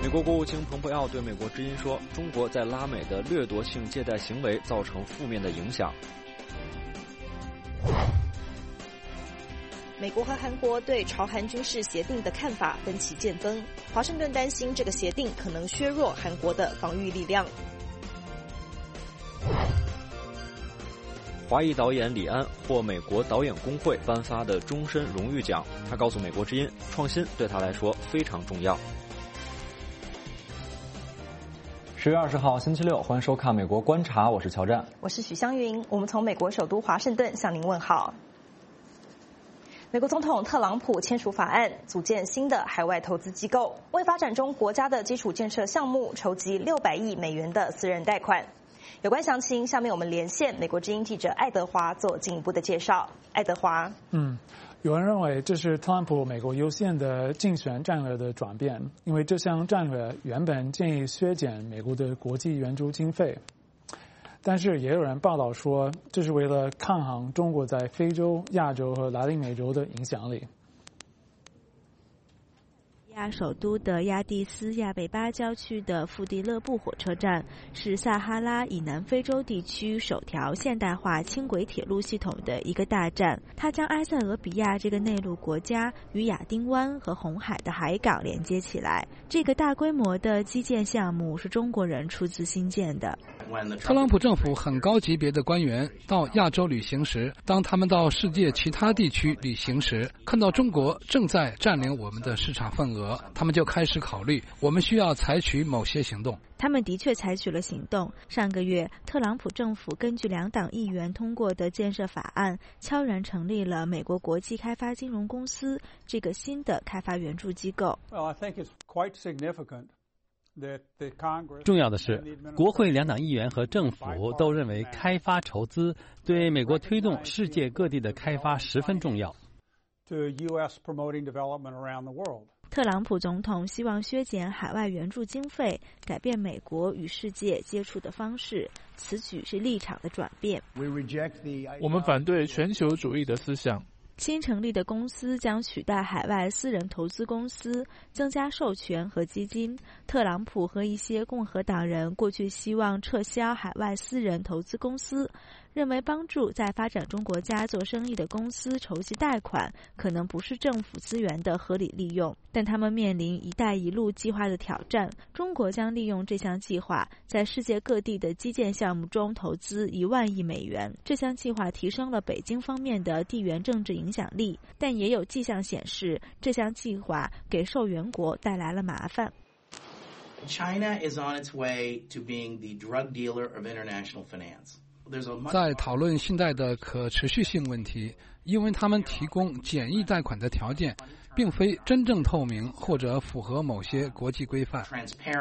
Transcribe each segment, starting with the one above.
国国务卿蓬佩奥对美国之音说，中国在拉美的掠夺性借贷行为造成负面的影响。 美国和韩国对朝韩军事协定的看法分歧见分，华盛顿担心这个协定可能削弱韩国的防御力量。 华裔导演李安获美国导演工会颁发的终身荣誉奖，他告诉美国之音，创新对他来说非常重要。 10月20号星期六，欢迎收看《美国观察》，我是乔战， 我是许湘云，我们从美国首都华盛顿向您问好。美国总统特朗普签署法案，组建新的海外投资机构，为发展中国家的基础建设项目筹集600亿美元的私人贷款。有关详情，下面我们连线美国之音记者爱德华做进一步的介绍。爱德华， 有人认为这是特朗普美国优先的竞选战略的转变，因为这项战略原本建议削减美国的国际援助经费，但是也有人报道说，这是为了抗衡中国在非洲、亚洲和拉丁美洲的影响力。 首都的亚的斯亚北巴郊区的富迪勒布火车站是撒哈拉以南非洲地区首条现代化轻轨铁路系统的一个大站，它将埃塞俄比亚这个内陆国家与亚丁湾和红海的海港连接起来。这个大规模的基建项目是中国人出资兴建的。 特朗普政府很高级别的官员到亚洲旅行时，当他们到世界其他地区旅行时，看到中国正在占领我们的市场份额，他们就开始考虑我们需要采取某些行动。 他们的确采取了行动。上个月，特朗普政府根据2党议员通过的建设法案，悄然成立了美国国际开发金融公司这个新的开发援助机构。 重要的是，国会2党议员和政府都认为开发筹资对美国推动世界各地的开发十分重要。 特朗普总统希望削减海外援助经费，改变美国与世界接触的方式，此举是立场的转变。 我们反对全球主义的思想。 新成立的公司将取代海外私人投资公司，增加授权和基金。特朗普和一些共和党人过去希望撤销海外私人投资公司，认为帮助在发展中国家做生意的公司筹集贷款可能不是政府资源的合理利用，但他们面临“一带一路”计划的挑战。中国将利用这项计划在世界各地的基建项目中投资1万亿美元。这项计划提升了北京方面的地缘政治影响力，但也有迹象显示，这项计划给受援国带来了麻烦。 China is on its way to being the drug dealer of international finance. 在讨论信贷的可持续性问题，因为他们提供简易贷款的条件并非真正透明或者符合某些国际规范。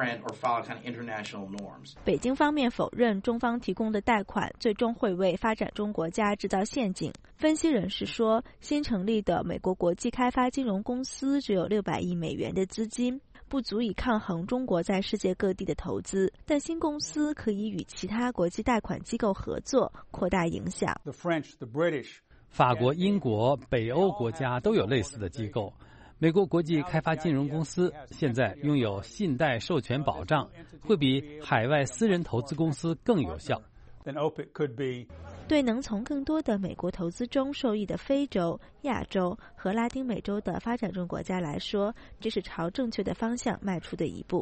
北京方面否认中方提供的贷款最终会为发展中国家制造陷阱。分析人士说，新成立的美国国际开发金融公司只有600亿美元的资金，不足以抗衡中国在世界各地的投资，但新公司可以与其他国际贷款机构合作，扩大影响。 法国、英国、北欧国家都有类似的机构。美国国际开发金融公司现在拥有信贷授权保障，会比海外私人投资公司更有效。 对能从更多的美国投资中受益的非洲、亚洲和拉丁美洲的发展中国家来说，这是朝正确的方向迈出的一步。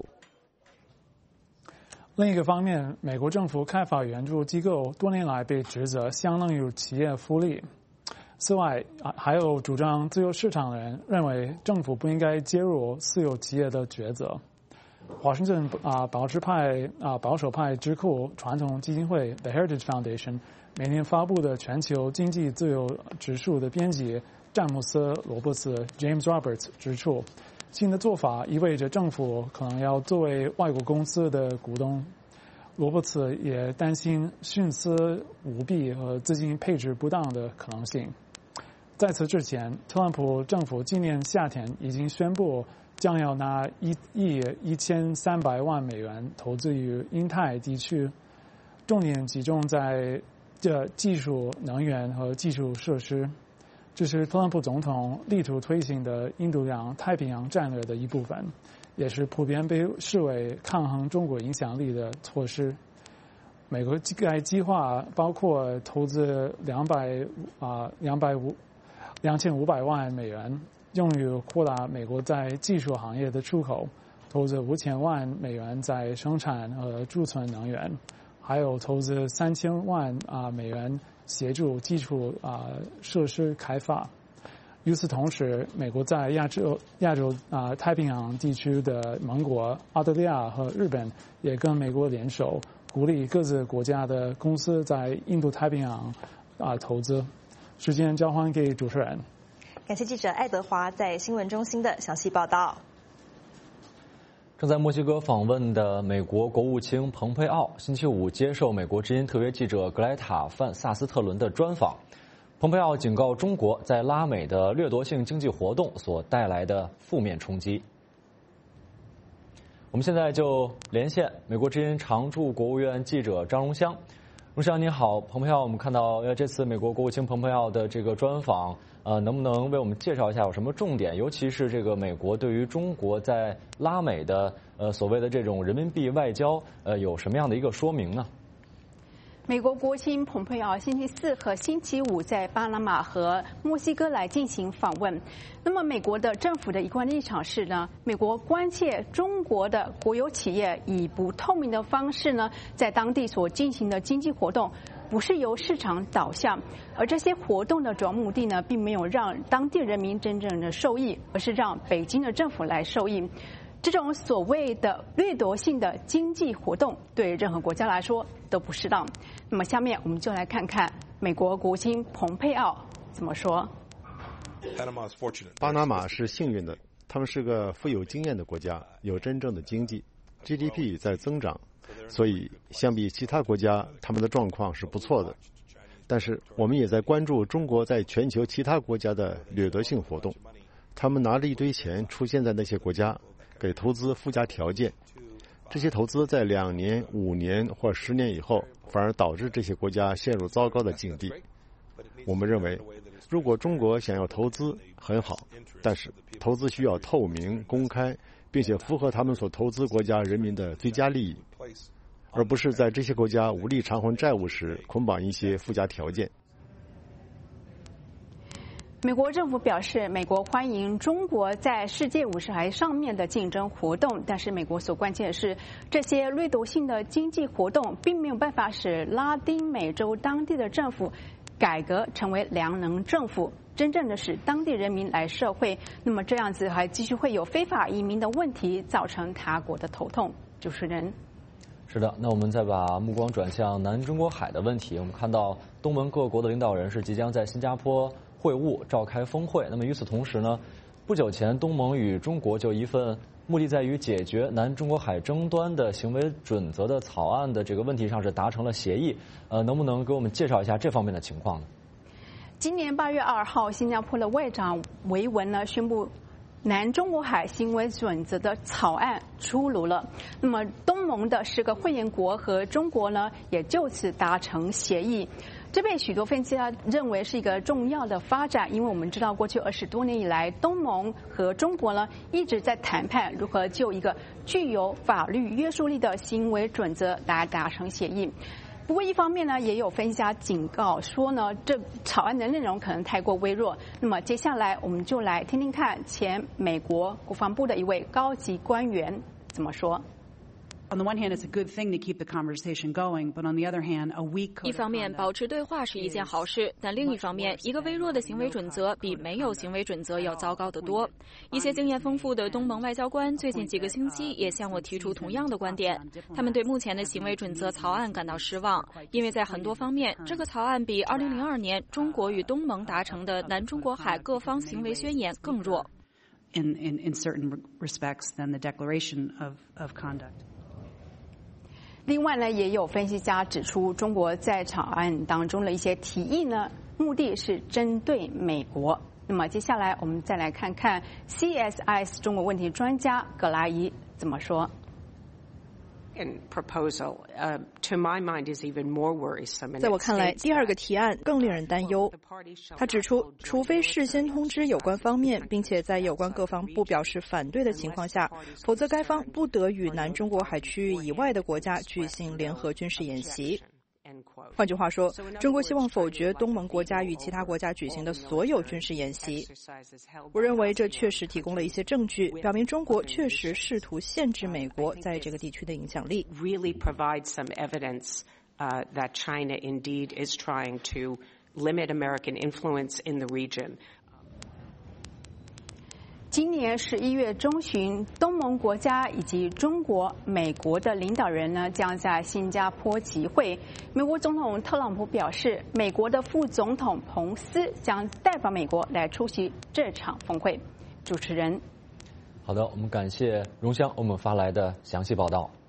另一个方面，美国政府开发援助机构多年来被指责相当于企业福利。此外，还有主张自由市场的人认为政府不应该介入私有企业的抉择。华盛顿保守派智库传统基金会 The Heritage Foundation 每年发布的全球经济自由指数的编辑詹姆斯·罗伯茨 James Roberts 指出，新的做法意味着政府可能要作为外国公司的股东。罗伯茨也担心徇私舞弊和资金配置不当的可能性。在此之前，特朗普政府今年夏天已经宣布将要拿1亿1300万美元投资于印太地区，重点集中在技术、能源和基础设施。这是特朗普总统力图推行的印度洋太平洋战略的一部分， 也是普遍被视为抗衡中国影响力的措施。美国该计划包括投资2500万美元，用于扩大美国在技术行业的出口，投资5000万美元在生产和储存能源，还有投资3000万美元协助基础设施开发。与此同时，美国在亚洲太平洋地区的盟国澳大利亚和日本也跟美国联手，鼓励各自国家的公司在印度太平洋投资。时间交还给主持人。 感谢记者爱德华在新闻中心的详细报道。 正在墨西哥访问的美国国务卿蓬佩奥星期五接受美国之音特约记者格莱塔·范萨斯特伦的专访。蓬佩奥警告中国在拉美的掠夺性经济活动所带来的负面冲击。我们现在就连线美国之音常驻国务院记者张荣香。荣香你好，蓬佩奥，我们看到这次美国国务卿蓬佩奥的这个专访，能不能为我们介绍一下有什么重点？尤其是这个美国对于中国在拉美的所谓的这种人民币外交，有什么样的一个说明呢？ 美国国务卿蓬佩奥星期四和星期五在巴拿马和墨西哥来进行访问。那么，美国的政府的一贯立场是呢，美国关切中国的国有企业以不透明的方式呢，在当地所进行的经济活动，不是由市场导向，而这些活动的主要目的呢，并没有让当地人民真正的受益，而是让北京的政府来受益。这种所谓的掠夺性的经济活动，对任何国家来说都不适当。那么，下面我们就来看看美国国务卿蓬佩奥怎么说。 巴拿马是幸运的，他们是个富有经验的国家，有真正的经济 ，GDP 在增长，所以相比其他国家，他们的状况是不错的。但是，我们也在关注中国在全球其他国家的掠夺性活动，他们拿着一堆钱出现在那些国家。给投资附加条件，这些投资在2年、5年或10年以后，反而导致这些国家陷入糟糕的境地。我们认为，如果中国想要投资很好，但是投资需要透明、公开，并且符合他们所投资国家人民的最佳利益，而不是在这些国家无力偿还债务时捆绑一些附加条件。 美国政府表示，美国欢迎中国在世界50台上面的竞争活动，但是美国所关切的是，这些掠夺性的经济活动并没有办法使拉丁美洲当地的政府改革成为良能政府，真正的使当地人民来社会。那么这样子还继续会有非法移民的问题，造成他国的头痛。主持人。 是的，那我们再把目光转向南中国海的问题。我们看到东盟各国的领导人是即将在新加坡会晤召开峰会。那么与此同时呢，不久前东盟与中国就一份目的在于解决南中国海争端的行为准则的草案的这个问题上是达成了协议。能不能给我们介绍一下这方面的情况呢？ 今年8月2号，新加坡的外长维文呢宣布，南中国海行为准则的草案出炉了。那么东盟的10个会员国和中国呢，也就此达成协议。这被许多分析家认为是一个重要的发展，因为我们知道过去20多年以来，东盟和中国呢一直在谈判如何就一个具有法律约束力的行为准则来达成协议。不过一方面呢，也有分析家警告说呢，这草案的内容可能太过微弱。那么接下来我们就来听听看前美国国防部的一位高级官员怎么说。 On the one hand, it's a good thing to keep the conversation going, but on the other hand, a weak code of conduct. 一方面，保持对话是一件好事，但另一方面，一个微弱的行为准则比没有行为准则要糟糕得多。一些经验丰富的东盟外交官最近几个星期也向我提出同样的观点，他们对目前的行为准则草案感到失望，因为在很多方面，这个草案比2002年中国与东盟达成的南中国海各方行为宣言更弱。 In certain respects than the Declaration of Conduct. 另外呢，也有分析家指出，中国在草案当中的一些提议呢，目的是针对美国。那么接下来我们再来看看 CSIS 中国问题专家葛莱伊怎么说。 在我看来，第二个提案更令人担忧。他指出，除非事先通知有关方面，并且在有关各方不表示反对的情况下，否则该方不得与南中国海区域以外的国家举行联合军事演习。换句话说，中国希望否决东盟国家与其他国家举行的所有军事演习。我认为这确实提供了一些证据，表明中国确实试图限制美国在这个地区的影响力。 Really provide some evidence that China indeed is trying to limit American influence in the region. 今年11月中旬，东盟国家以及中国、美国的领导人呢将在新加坡集会。美国总统特朗普表示，美国的副总统彭斯将代表美国来出席这场峰会。主持人， 好的，我们感谢荣香为我们发来的详细报道。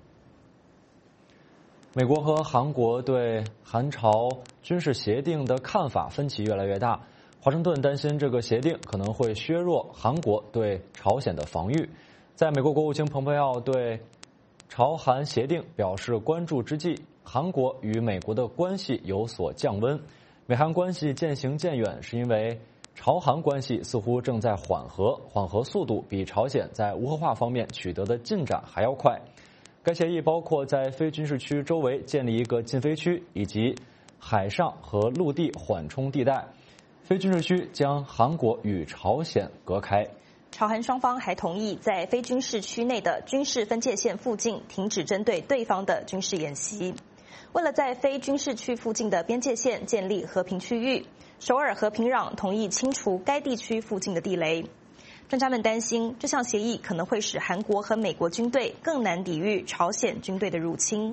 美国和韩国对韩朝军事协定的看法分歧越来越大。华盛顿担心这个协定可能会削弱韩国对朝鲜的防御。在美国国务卿蓬佩奥对朝韩协定表示关注之际，韩国与美国的关系有所降温。美韩关系渐行渐远，是因为朝韩关系似乎正在缓和速度比朝鲜在无核化方面取得的进展还要快。该协议包括在非军事区周围建立一个禁飞区，以及海上和陆地缓冲地带。非军事区将韩国与朝鲜隔开。 朝韩双方还同意在非军事区内的军事分界线附近停止针对对方的军事演习。为了在非军事区附近的边界线建立和平区域，首尔和平壤同意清除该地区附近的地雷。专家们担心，这项协议可能会使韩国和美国军队更难抵御朝鲜军队的入侵。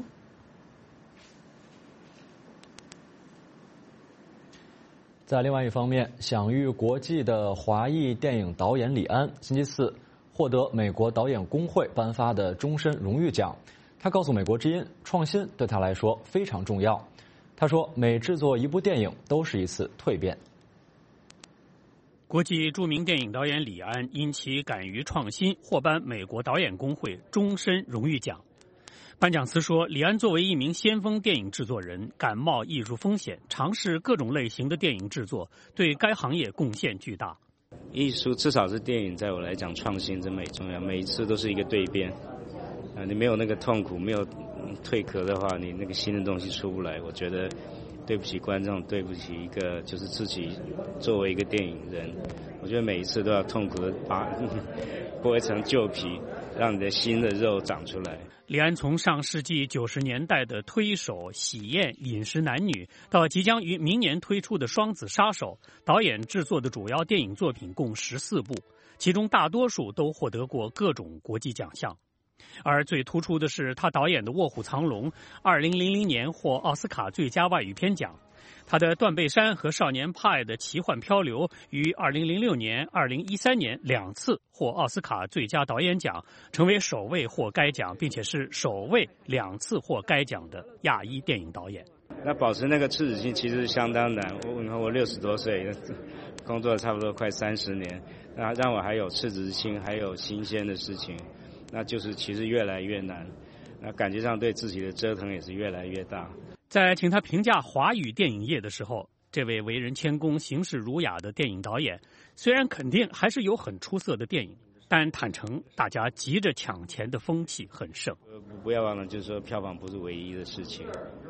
在另外一方面，享誉国际的华裔电影导演李安星期四获得美国导演工会颁发的终身荣誉奖。他告诉美国之音，创新对他来说非常重要。他说，每制作一部电影都是一次蜕变。 国际著名电影导演李安因其敢于创新，获颁美国导演工会终身荣誉奖。颁奖词说，李安作为一名先锋电影制作人，敢冒艺术风险，尝试各种类型的电影制作，对该行业贡献巨大。 艺术至少是电影，在我来讲，创新真美重要，每一次都是一个蜕变。你没有那个痛苦，没有蜕壳的话，你那个新的东西出不来。我觉得对不起观众，对不起一个就是自己作为一个电影人，我觉得每一次都要痛苦的把剥一层旧皮，让你的新的肉长出来。 李安从上世纪90年代的推手、喜宴、饮食男女，到即将于明年推出的双子杀手，导演制作的主要电影作品共14部，其中大多数都获得过各种国际奖项。而最突出的是他导演的《卧虎藏龙》，2000年获奥斯卡最佳外语片奖。他的《断背山》和《少年派的奇幻漂流》于2006年、2013年2次获奥斯卡最佳导演奖，成为首位获该奖，并且是首位2次获该奖的亚裔电影导演。 那保持那个赤子心其实相当难。我60多岁，工作差不多快30年，那让我还有赤子心，还有新鲜的事情，那就是其实越来越难。那感觉上对自己的折腾也是越来越大。 在请他评价华语电影业的时候，这位为人谦恭、行事儒雅的电影导演，虽然肯定还是有很出色的电影，但坦诚大家急着抢钱的风气很盛。 不要忘了，就是说票房不是唯一的事情。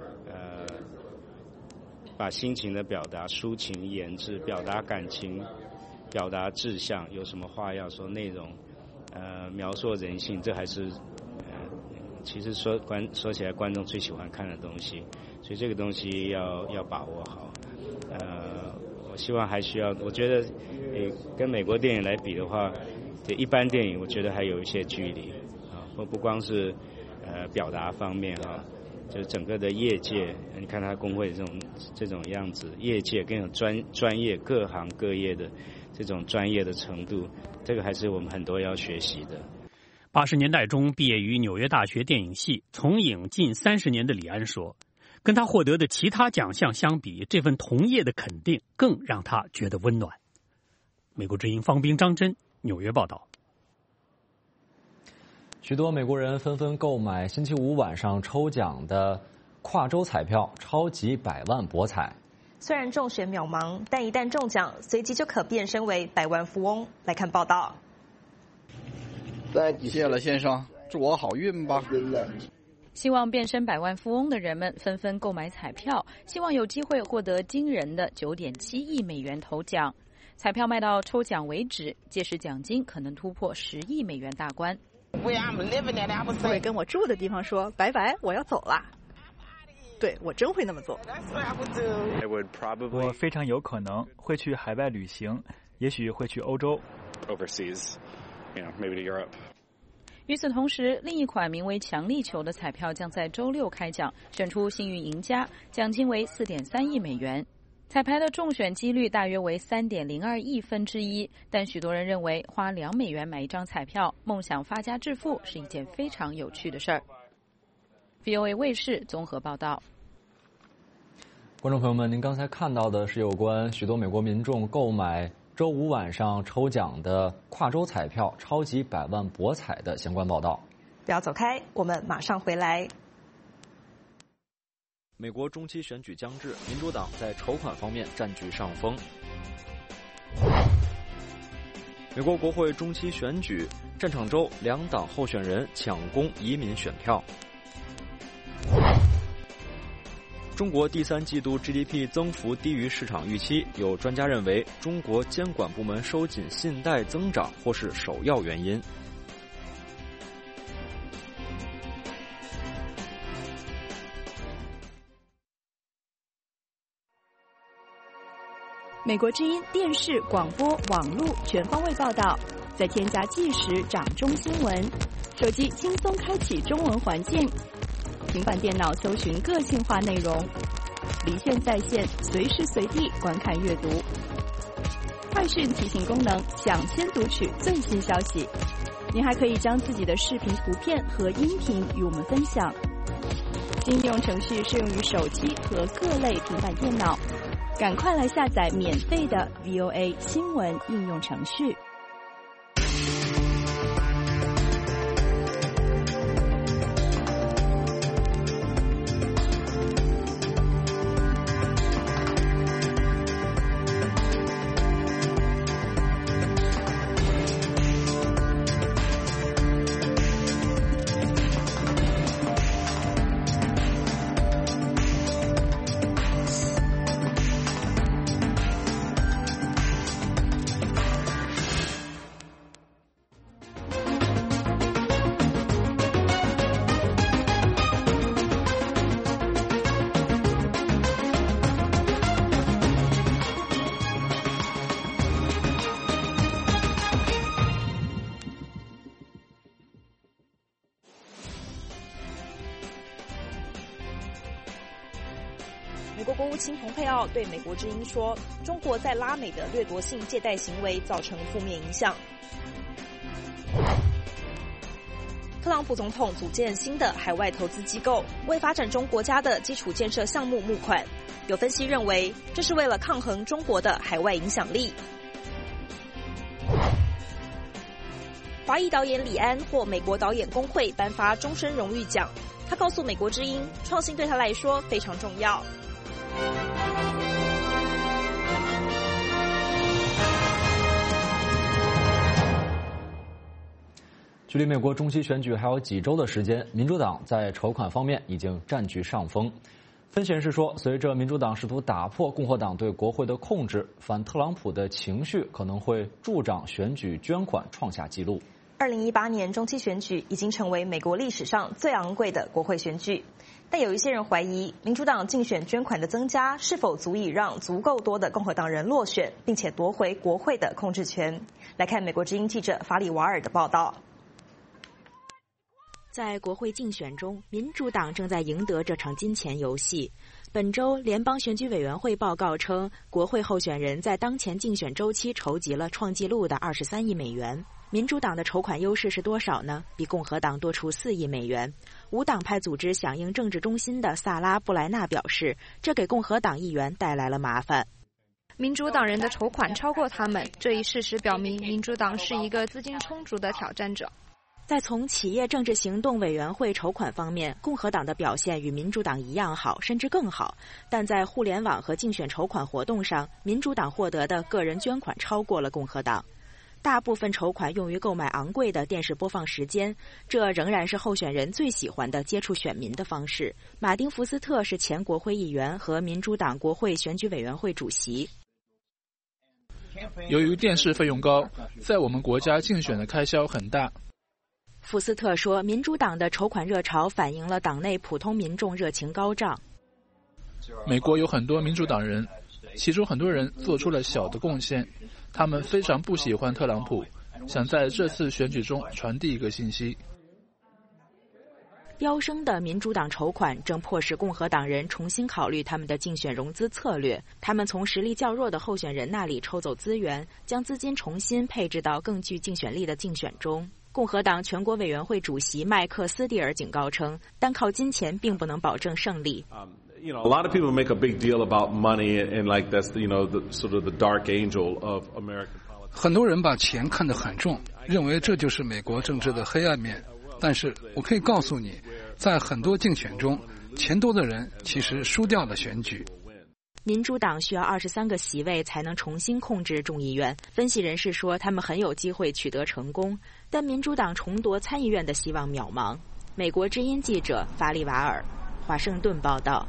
把心情的表达、抒情言志、表达感情、表达志向，有什么话要说，内容，描述人性，这还是其实说起来观众最喜欢看的东西，所以这个东西要把握好。我希望还需要，我觉得跟美国电影来比的话，对一般电影我觉得还有一些距离啊，不光是表达方面啊，就是整个的业界，你看他工会这种样子，业界更有专业各行各业的这种专业的程度，这个还是我们很多要学习的。 80年代中毕业于纽约大学电影系，从影近30年的李安说，跟他获得的其他奖项相比，这份同业的肯定更让他觉得温暖。美国之音方斌、张真纽约报道。 许多美国人纷纷购买星期五晚上抽奖的跨州彩票超级100万博彩。 虽然中选渺茫，但一旦中奖，随即就可变身为百万富翁。来看报道。 谢了，先生，祝我好运吧。 希望变身百万富翁的人们纷纷购买彩票，希望有机会获得惊人的9.7亿美元头奖。彩票卖到抽奖为止，届时奖金可能突破10亿美元大关。 我会跟我住的地方说拜拜，我要走了。对，我真会那么做。 我非常有可能会去海外旅行，也许会去欧洲。 与此同时，另一款名为强力球的彩票将在周六开奖，选出幸运赢家，奖金为4.3亿美元。彩排的中选几率大约为3.02亿分之一，但许多人认为花2美元买一张彩票，梦想发家致富是一件非常有趣的事儿。VOA 卫视综合报道。 观众朋友们，您刚才看到的是有关许多美国民众购买周五晚上抽奖的跨州彩票超级100万博彩的相关报道。 不要走开，我们马上回来。 美国中期选举将至，民主党在筹款方面占据上风。美国国会中期选举，战场州2党候选人抢攻移民选票。中国第3季度 GDP 增幅低于市场预期，有专家认为中国监管部门收紧信贷增长或是首要原因。 美国之音电视、广播、网络全方位报道，再添加即时掌中新闻，手机轻松开启中文环境，平板电脑搜寻个性化内容，离线在线，随时随地观看阅读。快讯提醒功能，抢先读取最新消息。您还可以将自己的视频、图片和音频与我们分享。新应用程序适用于手机和各类平板电脑。赶快来下载免费的 VOA 新闻应用程序。 美国国务卿蓬佩奥对美国之音说，中国在拉美的掠夺性借贷行为造成负面影响。特朗普总统组建新的海外投资机构，为发展中国家的基础建设项目募款。有分析认为，这是为了抗衡中国的海外影响力。华裔导演李安获美国导演工会颁发终身荣誉奖。他告诉美国之音，创新对他来说非常重要。 距离美国中期选举还有几周的时间，民主党在筹款方面已经占据上风。分析人士说，随着民主党试图打破共和党对国会的控制，反特朗普的情绪可能会助长选举捐款创下纪录。 2018年中期选举已经成为美国历史上最昂贵的国会选举，但有一些人怀疑，民主党竞选捐款的增加是否足以让足够多的共和党人落选，并且夺回国会的控制权。来看美国之音记者法里瓦尔的报道。 在国会竞选中，民主党正在赢得这场金钱游戏。本周，联邦选举委员会报告称，国会候选人在当前竞选周期筹集了创纪录的23亿美元。民主党的筹款优势是多少呢？比共和党多出4亿美元。无党派组织响应政治中心的萨拉·布莱纳表示，这给共和党议员带来了麻烦。 民主党人的筹款超过他们，这一事实表明民主党是一个资金充足的挑战者。 在从企业政治行动委员会筹款方面，共和党的表现与民主党一样好，甚至更好。但在互联网和竞选筹款活动上，民主党获得的个人捐款超过了共和党。大部分筹款用于购买昂贵的电视播放时间，这仍然是候选人最喜欢的接触选民的方式。马丁·福斯特是前国会议员和民主党国会选举委员会主席。 由于电视费用高，在我们国家竞选的开销很大。 福斯特说，民主党的筹款热潮反映了党内普通民众热情高涨。 美国有很多民主党人，其中很多人做出了小的贡献，他们非常不喜欢特朗普，想在这次选举中传递一个信息。 飙升的民主党筹款正迫使共和党人重新考虑他们的竞选融资策略。他们从实力较弱的候选人那里抽走资源，将资金重新配置到更具竞选力的竞选中。共和党全国委员会主席麦克斯蒂尔警告称，单靠金钱并不能保证胜利。 A lot of people make a big deal about money and like that's the sort of the dark angel of American politics. 很多人把钱看得很重，认为这就是美国政治的黑暗面。但是我可以告诉你，在很多竞选中，钱多的人其实输掉了选举。 民主党需要23个席位才能重新控制众议院。分析人士说，他们很有机会取得成功，但民主党重夺参议院的希望渺茫。美国之音记者法里瓦尔，华盛顿报道。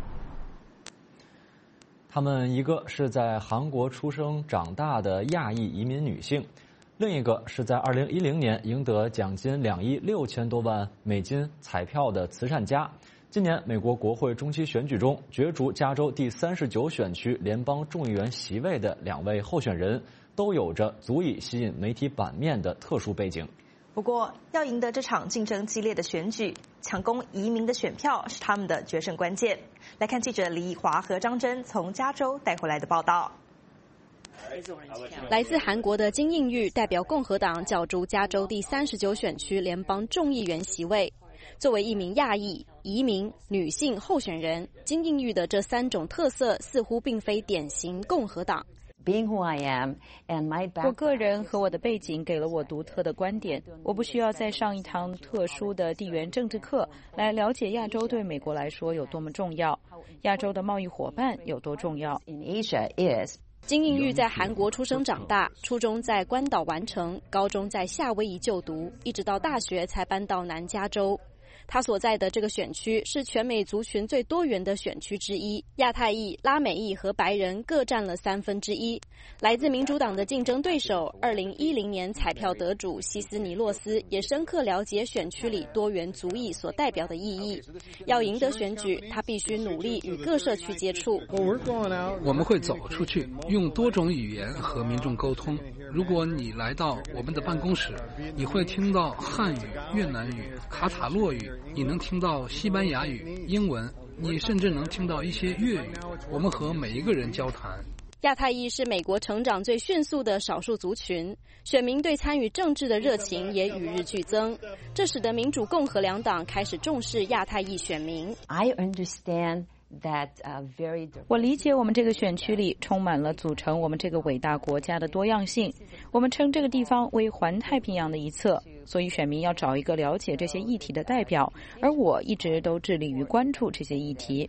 他们一个是在韩国出生长大的亚裔移民女性，另一个是在2010年赢得奖金2亿6千多万美金彩票的慈善家。今年美国国会中期选举中角逐加州第39选区联邦众议员席位的2位候选人，都有着足以吸引媒体版面的特殊背景。 不过，要赢得这场竞争激烈的选举，抢攻移民的选票是他们的决胜关键。来看记者李以华和张真从加州带回来的报道。 来自韩国的金应玉代表共和党角逐加州第39选区联邦众议员席位。作为一名亚裔、移民、女性候选人，金应玉的这3种特色似乎并非典型共和党。 我个人和我的背景给了我独特的观点，我不需要再上一堂特殊的地缘政治课来了解亚洲对美国来说有多么重要，亚洲的贸易伙伴有多重要。 金应玉在韩国出生长大，初中在关岛完成，高中在夏威夷就读，一直到大学才搬到南加州。他所在的这个选区是全美族群最多元的选区之一，亚太裔、拉美裔和白人各占了1/3。来自民主党的竞争对手2010年彩票得主希斯尼洛斯也深刻了解选区里多元族裔所代表的意义。要赢得选举，他必须努力与各社区接触。 我们会走出去，用多种语言和民众沟通。如果你来到我们的办公室，你会听到汉语、越南语、卡塔洛语，你能听到西班牙语、英文，你甚至能听到一些粤语。我们和每一个人交谈。 亚太裔是美国成长最迅速的少数族群，选民对参与政治的热情也与日俱增，这使得民主共和两党开始重视亚太裔选民。 我理解我们这个选区里充满了组成我们这个伟大国家的多样性，我们称这个地方为环太平洋的一侧，所以选民要找一个了解这些议题的代表，而我一直都致力于关注这些议题。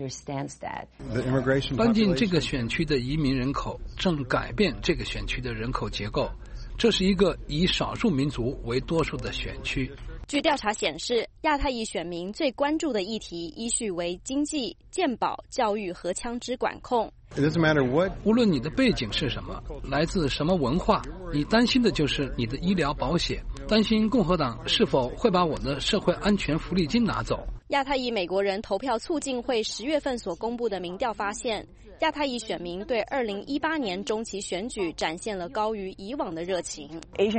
搬进这个选区的移民人口正改变这个选区的人口结构，这是一个以少数民族为多数的选区。 据调查显示，亚太裔选民最关注的议题依序为经济、健保、教育和枪支管控。 无论你的背景是什么，来自什么文化，你担心的就是你的医疗保险，担心共和党是否会把我的社会安全福利金拿走。 亚太裔美国人投票促进会10月份所公布的民调发现，亚太裔选民对2018年中期选举展现了高于以往的热情。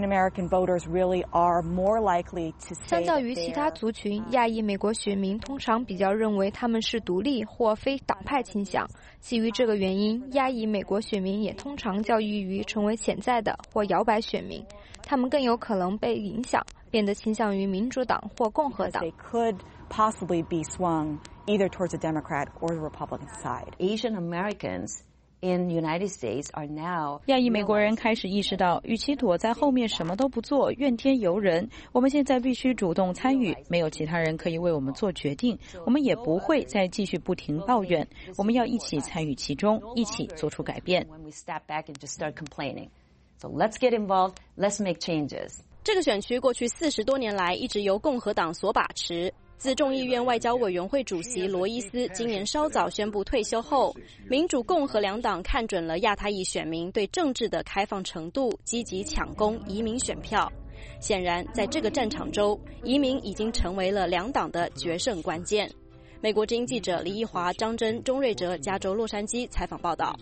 相较于其他族群，亚裔美国选民通常比较认为他们是独立或非党派倾向。基于这个原因，亚裔美国选民也通常较易于成为潜在的或摇摆选民，他们更有可能被影响，变得倾向于民主党或共和党。 Possibly be swung either towards the Democrat or the Republican side. Asian Americans 亚裔美国人开始意识到，与其躲在后面什么都不做，怨天尤人，我们现在必须主动参与，没有其他人可以为我们做决定，我们也不会再继续不停抱怨，我们要一起参与其中，一起做出改变。 So let's get involved, let's make changes. 这个选区过去40多年来一直由共和党所把持。自众议院外交委员会主席罗伊斯今年稍早宣布退休后，民主共和两党看准了亚太裔选民对政治的开放程度，积极抢攻移民选票。显然，在这个战场中，移民已经成为了两党的决胜关键。美国之音记者李义华、张真、钟瑞哲，加州洛杉矶采访报道。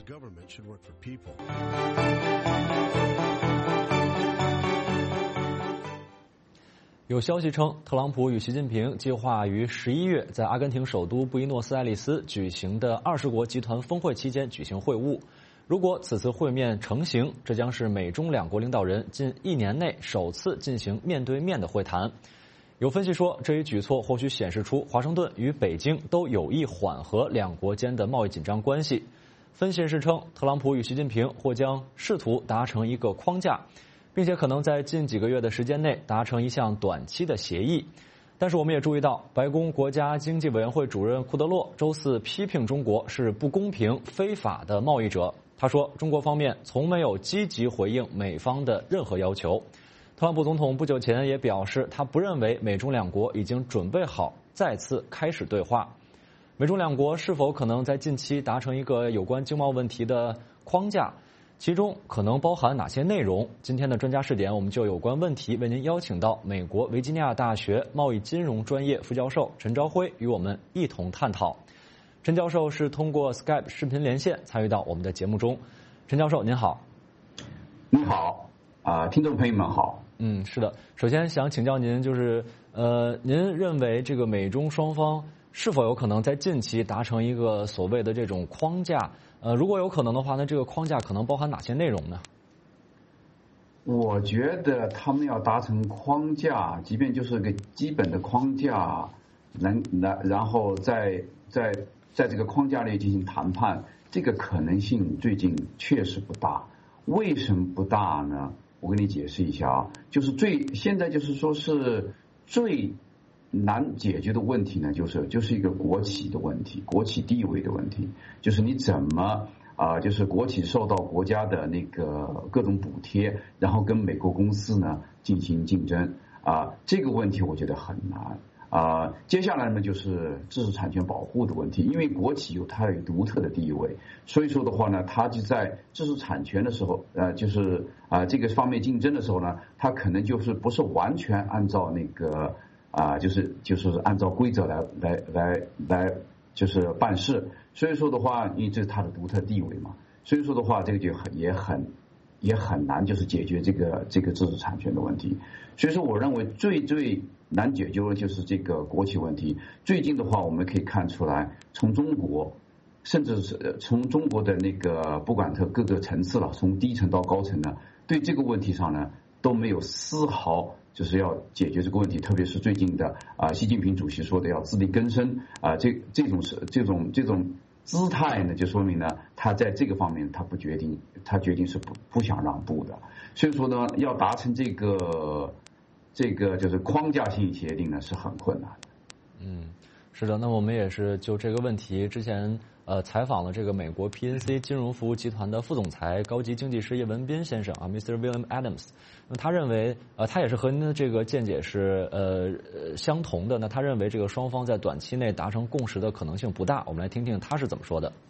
有消息称，特朗普与习近平计划于11月在阿根廷首都布宜诺斯艾利斯举行的20国集团峰会期间举行会晤。如果此次会面成行，这将是美中两国领导人近1年内首次进行面对面的会谈。有分析说，这一举措或许显示出华盛顿与北京都有意缓和两国间的贸易紧张关系。分析人士称，特朗普与习近平或将试图达成一个框架，并且可能在近几个月的时间内达成一项短期的协议。但是我们也注意到，白宫国家经济委员会主任库德洛周四批评中国是不公平、非法的贸易者。他说，中国方面从没有积极回应美方的任何要求。特朗普总统不久前也表示，他不认为美中两国已经准备好再次开始对话。美中两国是否可能在近期达成一个有关经贸问题的框架？其中可能包含哪些内容？今天的专家视点，我们就有关问题为您邀请到美国维吉尼亚大学贸易金融专业副教授陈朝晖与我们一同探讨。陈教授是通过 Skype 视频连线参与到我们的节目中。陈教授您好。 你好，听众朋友们好。 是的，首先想请教您，就是您认为这个美中双方是否有可能在近期达成一个所谓的这种框架？如果有可能的话，那这个框架可能包含哪些内容呢？ 我觉得他们要达成框架，即便就是个基本的框架，然后在这个框架内进行谈判，这个可能性最近确实不大。为什么不大呢？我跟你解释一下啊，就是现在就是说是最难解决的问题呢，就是一个国企的问题，国企地位的问题，就是你怎么就是国企受到国家的那个各种补贴，然后跟美国公司呢进行竞争这个问题我觉得很难接下来呢就是知识产权保护的问题，因为国企有它有独特的地位，所以说的话呢，它就在知识产权的时候就是这个方面竞争的时候呢，它可能就是不是完全按照那个就是按照规则来就是办事，所以说的话，因为这是它的独特地位嘛，所以说的话，这个就也很难就是解决这个知识产权的问题。所以说，我认为最难解决的就是这个国企问题。最近的话，我们可以看出来，从中国，甚至是从中国的那个不管它各个层次了，从低层到高层呢，对这个问题上呢都没有丝毫就是要解决这个问题，特别是最近的习近平主席说的要自力更生这种姿态呢，就说明呢他在这个方面他决定是不想让步的。所以说呢，要达成这个就是框架性协定呢是很困难的。 是的，那么我们也是就这个问题之前采访了这个美国 PNC 金融服务集团的副总裁高级经济师叶文斌先生Mr. William Adams。那他认为他也是和您的这个见解是相同的。那他认为这个双方在短期内达成共识的可能性不大。我们来听听他是怎么说的。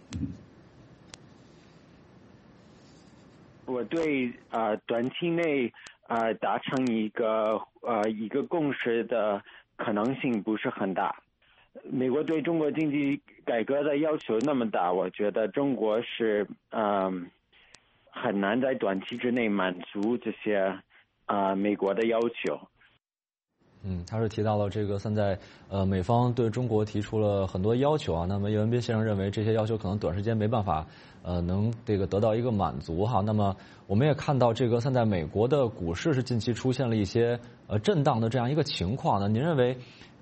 我对短期内达成一个共识的可能性不是很大。美国对中国经济改革的要求那么大，我觉得中国是很难在短期之内满足这些美国的要求。 他是提到了这个现在美方对中国提出了很多要求那么叶文斌先生认为这些要求可能短时间没办法能这个得到一个满足那么我们也看到这个现在美国的股市是近期出现了一些震荡的这样一个情况您认为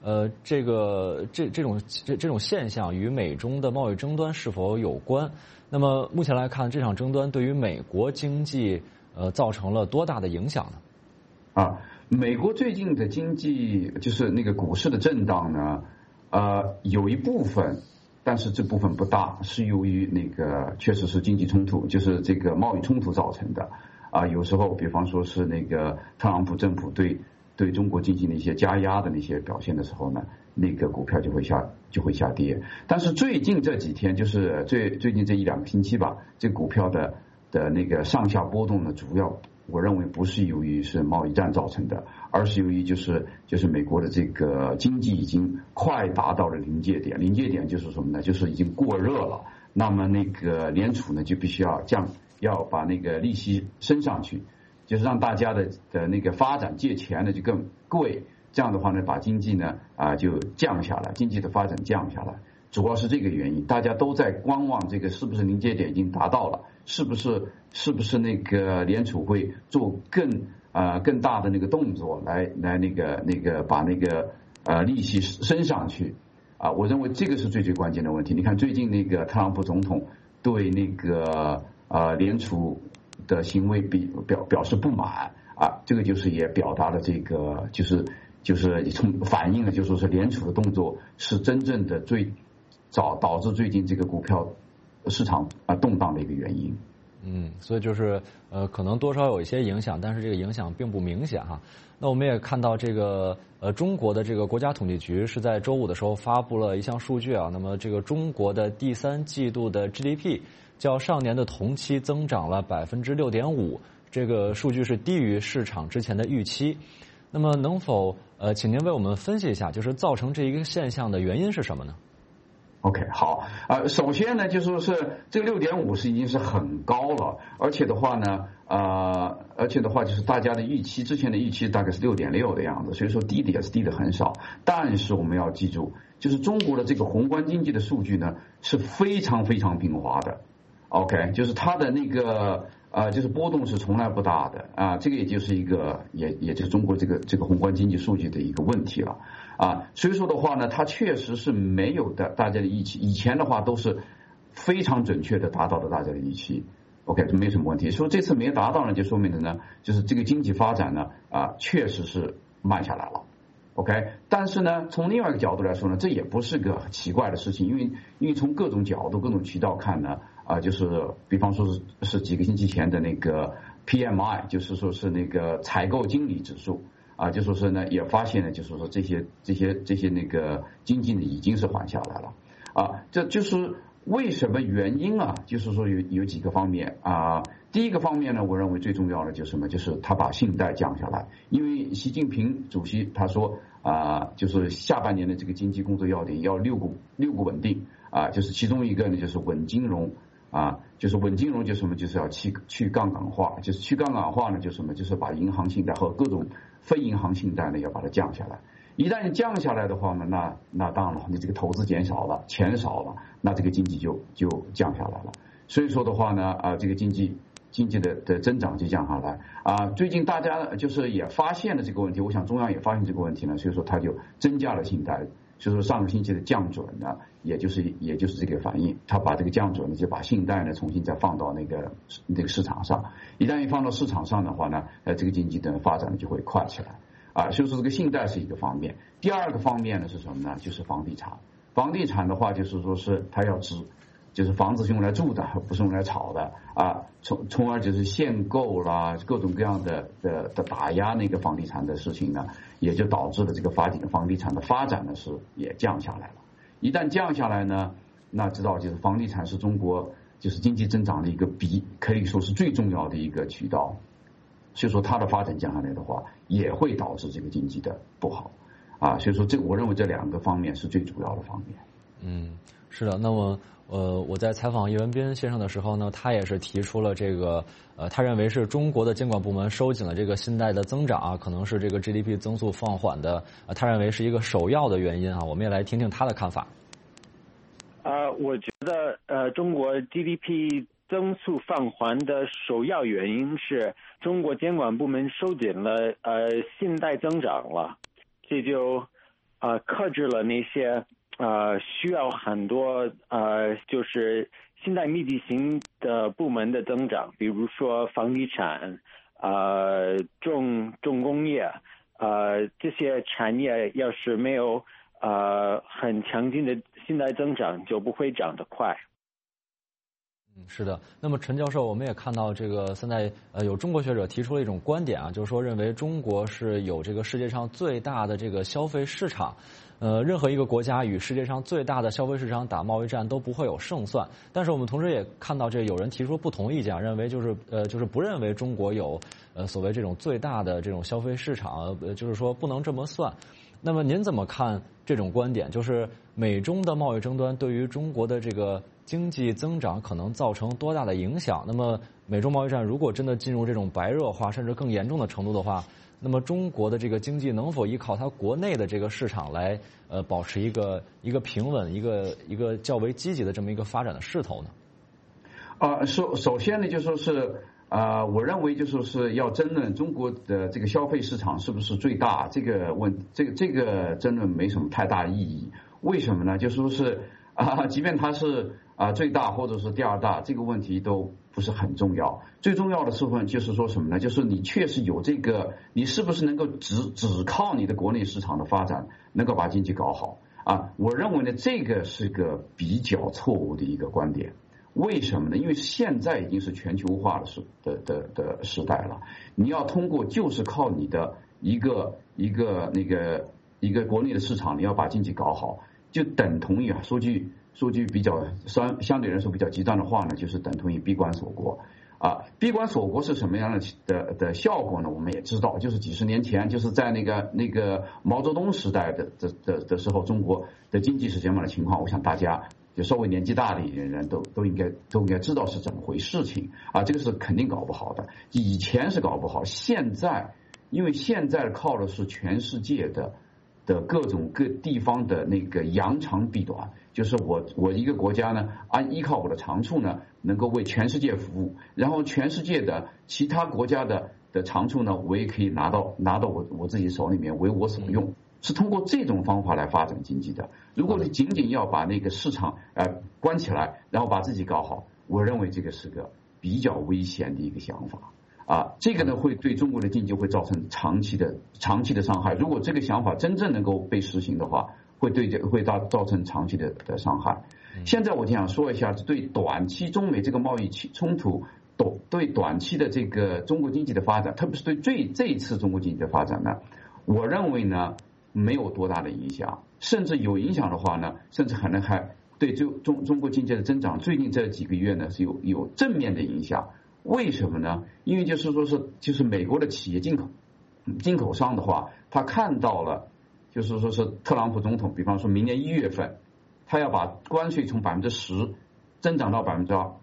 这种现象与美中的贸易争端是否有关？那么目前来看，这场争端对于美国经济造成了多大的影响呢？ 美国最近的经济就是那个股市的震荡呢，有一部分，但是这部分不大，是由于那个确实是经济冲突，就是这个贸易冲突造成的。有时候比方说是那个特朗普政府对中国进行的一些加压的那些表现的时候呢，那个股票就会下跌。但是最近这几天，就是最近这1-2个星期吧，这股票的那个上下波动呢，主要我认为不是由于是贸易战造成的，而是由于就是美国的这个经济已经快达到了临界点。临界点就是什么呢？就是已经过热了。那么那个联储呢就必须要把那个利息升上去，就是让大家的那个发展借钱呢就更贵。这样的话呢，把经济呢就降下来，经济的发展降下来，主要是这个原因。大家都在观望这个是不是临界点已经达到了，是不是那个联储会做更大的那个动作来那个把那个利息升上去我认为这个是最关键的问题。你看最近那个特朗普总统对那个联储的行为表示不满这个就是也表达了这个就是反映了就说是联储的动作是真正的导致最近这个股票市场动荡的一个原因。 所以就是可能多少有一些影响，但是这个影响并不明显哈。那我们也看到这个中国的这个国家统计局是在周5的时候发布了一项数据那么这个中国的第3季度的 GDP 较上年的同期增长了 6.5%， 这个数据是低于市场之前的预期。那么能否请您为我们分析一下，就是造成这一个现象的原因是什么呢 ？OK， 好，首先呢，就说是这个 6.5 是已经是很高了，而且的话就是大家的预期，之前的预期大概是 6.6 的样子，所以说低的也是低的很少。但是我们要记住，就是中国的这个宏观经济的数据呢是非常非常平滑的 ，OK， 就是它的那个就是波动是从来不大的这个也就是一个也就是中国这个宏观经济数据的一个问题了。所以说的话呢，它确实是没有的大家的预期，以前的话都是非常准确的达到了大家的预期 ，OK， 没什么问题。说这次没达到呢，就说明的呢，就是这个经济发展呢确实是慢下来了 ，OK。但是呢，从另外一个角度来说呢，这也不是个奇怪的事情，因为从各种角度、各种渠道看呢，就是比方说是几个星期前的那个 PMI， 就是说是那个采购经理指数。就说是呢，也发现呢，就是说这些那个经济呢已经是缓下来了这就是为什么原因就是说有几个方面第一个方面呢，我认为最重要的就是什么？就是他把信贷降下来，因为习近平主席他说就是下半年的这个经济工作要点要六个稳定就是其中一个呢就是稳金融就是稳金融就是什么？就是要去杠杆化，就是去杠杆化呢，就是什么？就是把银行信贷和各种非银行信贷呢要把它降下来。一旦降下来的话呢，那当然了，你这个投资减少了，钱少了，那这个经济就降下来了。所以说的话呢，这个经济的增长就降下来最近大家就是也发现了这个问题，我想中央也发现这个问题呢，所以说他就增加了信贷。所以说上个星期的降准呢，也就是这个反应，他把这个降准呢就把信贷呢重新再放到那个市场上，一旦放到市场上的话呢，这个经济的发展就会快起来所以说这个信贷是一个方面。第二个方面呢是什么呢？就是房地产。房地产的话就是说是它要就是房子是用来住的，不是用来炒的从而就是限购啦，各种各样的打压那个房地产的事情呢，也就导致了这个房地产的发展呢是也降下来了。一旦降下来呢，那知道就是房地产是中国就是经济增长的一个可以说是最重要的一个渠道，所以说它的发展降下来的话，也会导致这个经济的不好所以说我认为这两个方面是最主要的方面。 是的。那么我在采访叶文斌先生的时候呢，他也是提出了这个他认为是中国的监管部门收紧了这个信贷的增长可能是这个 GDP 增速放缓的他认为是一个首要的原因我们也来听听他的看法。 我觉得中国 GDP 增速放缓的首要原因是中国监管部门收紧了信贷增长了，这就克制了那些需要很多就是信贷密集型的部门的增长，比如说房地产、重工业，这些产业要是没有很强劲的信贷增长，就不会长得快。 是的。那么陈教授，我们也看到这个现在有中国学者提出了一种观点啊，就是说认为中国是有这个世界上最大的这个消费市场。任何一个国家与世界上最大的消费市场打贸易战都不会有胜算。但是我们同时也看到，这有人提出不同意见，认为就是不认为中国有所谓这种最大的这种消费市场，就是说不能这么算。那么您怎么看这种观点？就是美中的贸易争端对于中国的这个经济增长可能造成多大的影响？那么美中贸易战如果真的进入这种白热化甚至更严重的程度的话，那么中国的这个经济能否依靠它国内的这个市场来保持一个平稳、一个较为积极的这么一个发展的势头呢？ 首先呢，就说是我认为就说是要争论中国的这个消费市场是不是最大，这个争论没什么太大意义。为什么呢？就说是即便它是最大或者是第二大，这个问题都不是很重要。最重要的部分就是说什么呢？就是你确实有这个，你是不是能够只靠你的国内市场的发展，能够把经济搞好我认为呢，这个是个比较错误的一个观点。为什么呢？因为现在已经是全球化的时代了，你要通过就是靠你的一个国内的市场，你要把经济搞好，就等同于说句比较相对来说比较极端的话呢，就是等同于闭关锁国闭关锁国是什么样的效果呢？我们也知道，就是几十年前，就是在那个毛泽东时代的时候，中国的经济是什么样的情况？我想大家就稍微年纪大的一点人都应该知道是怎么回事情这个是肯定搞不好的。以前是搞不好，现在因为现在靠的是全世界的各种各地方的那个扬长避短，就是我一个国家呢依靠我的长处呢，能够为全世界服务，然后全世界的其他国家的长处呢，我也可以拿到我自己手里面为我所用，是通过这种方法来发展经济的。如果你仅仅要把那个市场关起来，然后把自己搞好，我认为这个是个比较危险的一个想法这个呢会对中国的经济会造成长期的伤害。如果这个想法真正能够被实行的话，会造成长期的伤害。现在我就想说一下，对短期中美这个贸易冲突，对短期的这个中国经济的发展，特别是对这一次中国经济的发展呢，我认为呢没有多大的影响，甚至有影响的话呢，甚至可能还对中国经济的增长，最近这几个月呢是有正面的影响。为什么呢？因为就是美国的企业进口商的话，他看到了，就是说是特朗普总统，比方说明年1月份，他要把关税从10%增长到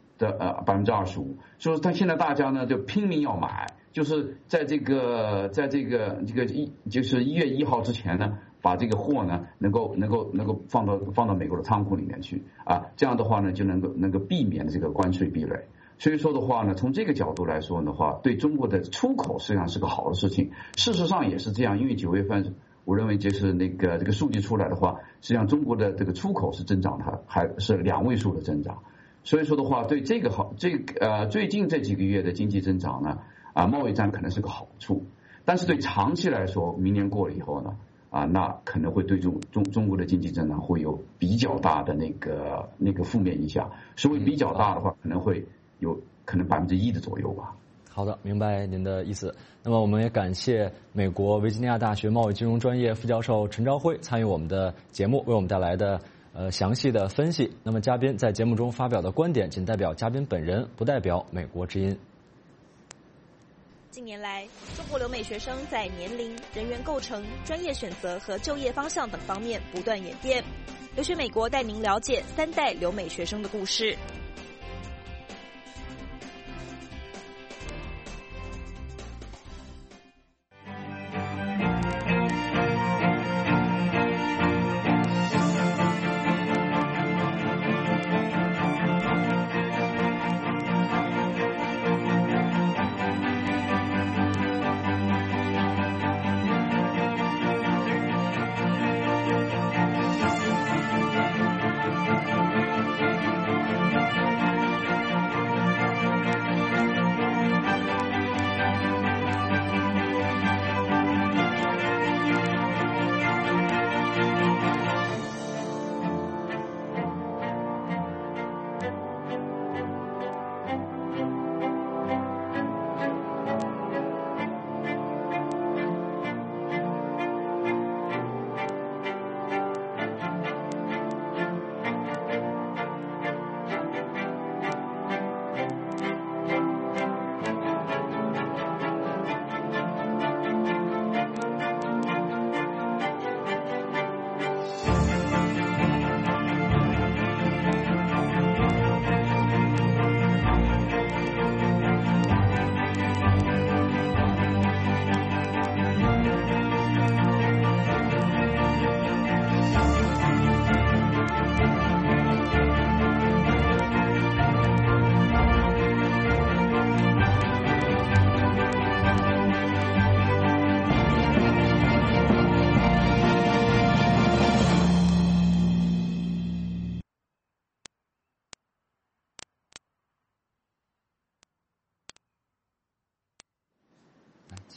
25%，所以他现在大家呢就拼命要买，就是在这个就是1月1号之前呢，把这个货呢能够放到美国的仓库里面去这样的话呢就能够避免这个关税壁垒。所以说的话呢，从这个角度来说的话，对中国的出口实际上是个好的事情。事实上也是这样，因为9月份，我认为就是这个数据出来的话，实际上中国的这个出口是增长的，还是2位数的增长。所以说的话，对这个最近这几个月的经济增长呢，贸易战可能是个好处，但是对长期来说，明年过了以后呢，那可能会对中国的经济增长会有比较大的那个负面影响。所谓比较大的话，可能1%的左右吧。 好的，明白您的意思。那么我们也感谢美国维吉尼亚大学贸易金融专业副教授陈朝晖参与我们的节目，为我们带来的详细的分析。那么嘉宾在节目中发表的观点仅代表嘉宾本人，不代表美国之音。 近年来，中国留美学生在年龄、人员构成、专业选择和就业方向等方面不断演变。留学美国带您了解3代留美学生的故事。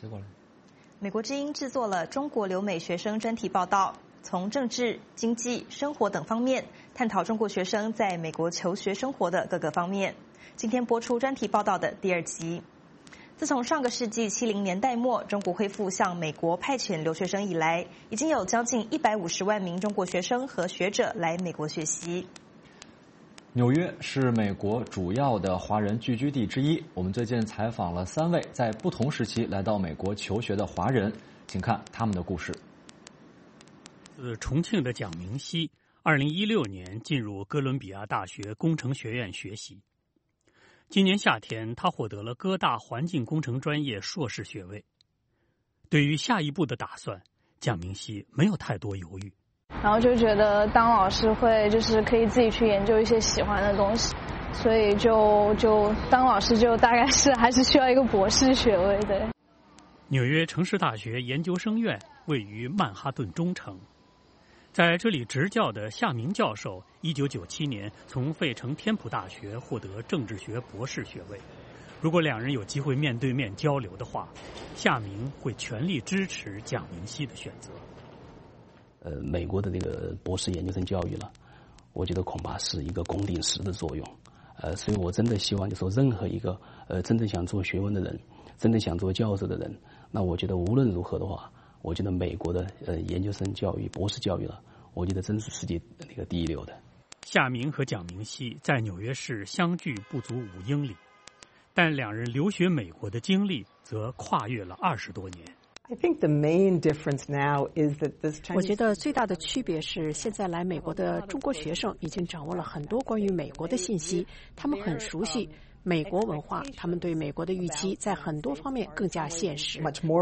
接过来。 美国之音制作了中国留美学生专题报道，从政治、经济、生活等方面探讨中国学生在美国求学生活的各个方面。今天播出专题报道的第2集。自从上个世纪70年代末中国恢复向美国派遣留学生以来，已经有将近150万名中国学生和学者来美国学习。 纽约是美国主要的华人聚居地之一。我们最近采访了3位在不同时期来到美国求学的华人，请看他们的故事。 自重庆的蒋明熙，2016年进入哥伦比亚大学工程学院学习。今年夏天，他获得了哥大环境工程专业硕士学位。对于下一步的打算，蒋明熙没有太多犹豫。 然后就觉得当老师会就是可以自己去研究一些喜欢的东西，所以就当老师就大概是还是需要一个博士学位。对。 纽约城市大学研究生院位于曼哈顿中城，在这里执教的夏明教授1997年从费城天普大学获得政治学博士学位。如果两人有机会面对面交流的话，夏明会全力支持蒋明熙的选择。 美国的这个博士研究生教育了，我觉得恐怕是一个公定石的作用。所以我真的希望，就说任何一个真正想做学问的人，真正想做教授的人，那我觉得无论如何的话，我觉得美国的研究生教育、博士教育了，我觉得真是世界那个第一流的。 夏明和蒋明熙在纽约市相距不足5英里，但两人留学美国的经历则跨越了20多年。 我觉得最大的区别是，现在来美国的中国学生已经掌握了很多关于美国的信息，他们很熟悉美国文化，他们对美国的预期在很多方面更加现实。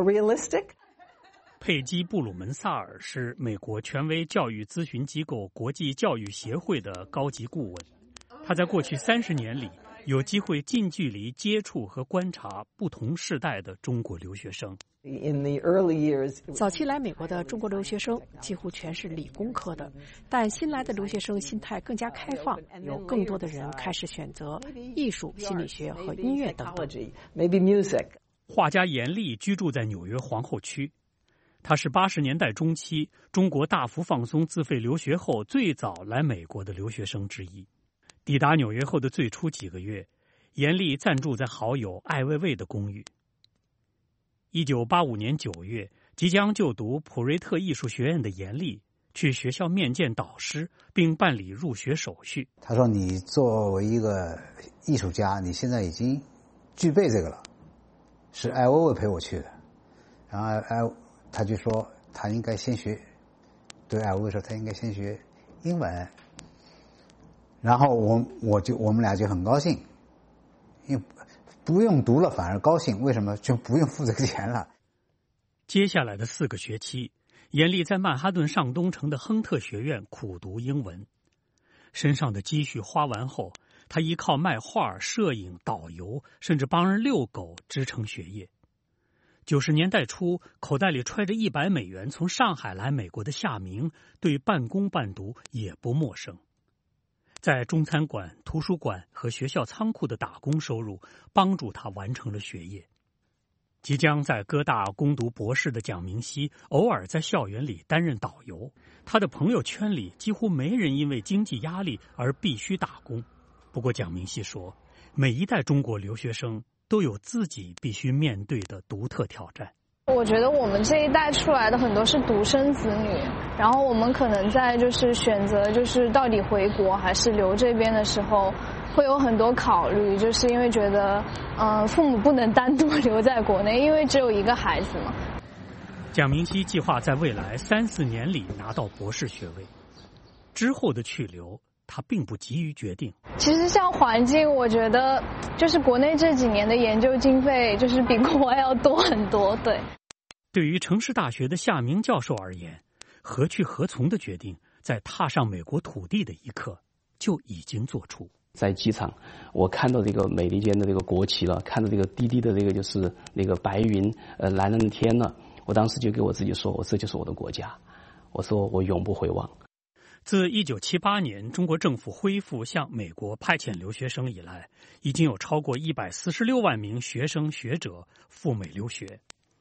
佩基·布鲁门萨尔是美国权威教育咨询机构国际教育协会的高级顾问，他在过去30年里有机会近距离接触和观察不同世代的中国留学生。 早期来美国的中国留学生几乎全是理工科的，但新来的留学生心态更加开放，有更多的人开始选择艺术、心理学和音乐等等。 画家严厉居住在纽约皇后区，他是80年代中期中国大幅放松自费留学后最早来美国的留学生之一。抵达纽约后的最初几个月，严厉暂住在好友艾薇薇的公寓。1985年9月，即将就读普瑞特艺术学院的严厉去学校面见导师，并办理入学手续。 他说：“你作为一个艺术家，你现在已经具备这个了。”是艾薇薇陪我去的，然后他就说他应该先学，对艾薇薇说他应该先学英文。然后我们俩就很高兴，因为不用读了反而高兴，为什么？就不用付这个钱了。 接下来的4个学期，严厉在曼哈顿上东城的亨特学院苦读英文。身上的积蓄花完后，他依靠卖画、摄影、导游，甚至帮人遛狗支撑学业。90年代初，口袋里揣着100美元从上海来美国的夏明，对半工半读也不陌生。在中餐馆、图书馆和学校仓库的打工收入帮助他完成了学业。即将在哥大攻读博士的蒋明熙偶尔在校园里担任导游，他的朋友圈里几乎没人因为经济压力而必须打工。不过蒋明熙说，每一代中国留学生都有自己必须面对的独特挑战。 我觉得我们这一代出来的很多是独生子女，然后我们可能在就是选择就是到底回国还是留这边的时候，会有很多考虑，就是因为觉得父母不能单独留在国内，因为只有一个孩子嘛。 蒋明熙计划在未来3-4年里拿到博士学位，之后的去留他并不急于决定。 其实像环境，我觉得就是国内这几年的研究经费就是比国外要多很多。 对于城市大学的夏明教授而言，何去何从的决定在踏上美国土地的一刻就已经做出。 在机场，我看到这个美利坚的这个国旗了，看到这个低低的这个就是那个白云，蓝蓝的天了，我当时就给我自己说，这就是我的国家，我说我永不回望。 自1978年中国政府恢复向美国派遣留学生以来，已经有超过146万名学生学者赴美留学。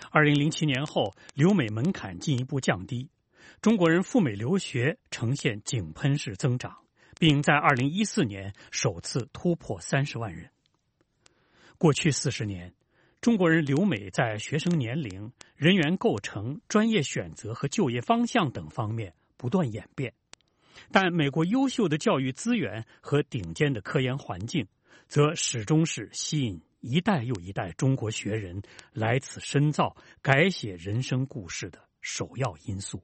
2007年后，留美门槛进一步降低，中国人赴美留学呈现井喷式增长，并在2014年首次突破30万人。过去40年，中国人留美在学生年龄、人员构成、专业选择和就业方向等方面不断演变，但美国优秀的教育资源和顶尖的科研环境，则始终是吸引一代又一代中国学人来此深造、改写人生故事的首要因素。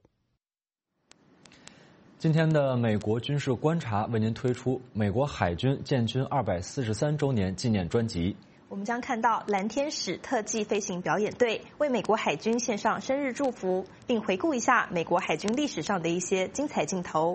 今天的美国军事观察为您推出美国海军建军243周年纪念专辑。 我们将看到蓝天使特技飞行表演队为美国海军献上生日祝福，并回顾一下美国海军历史上的一些精彩镜头。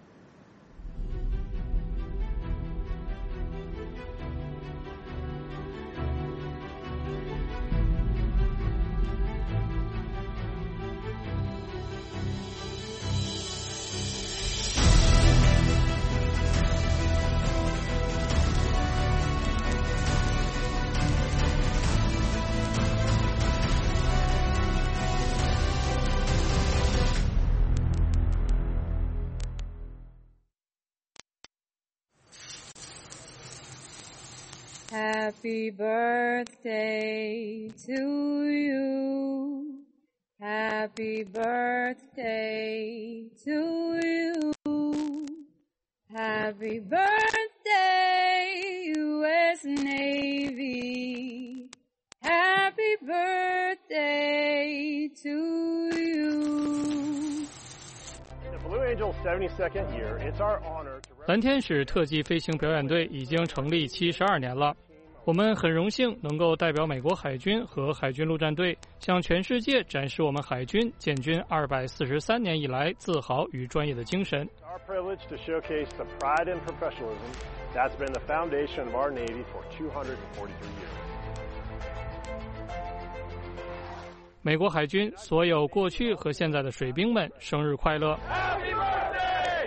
Happy birthday to you. Happy birthday to you. Happy birthday, U.S. Navy. Happy birthday to you. In the Blue Angels 72nd year, it's our honor to 蓝天使特技飞行表演队已经成立72年了。我们很荣幸能够代表美国海军和海军陆战队，向全世界展示我们海军建军243年以来自豪与专业的精神。 Our privilege to showcase the pride and professionalism that's been the foundation of our Navy for 243 years. 美国海军所有过去和现在的水兵们，生日快乐！ Happy birthday!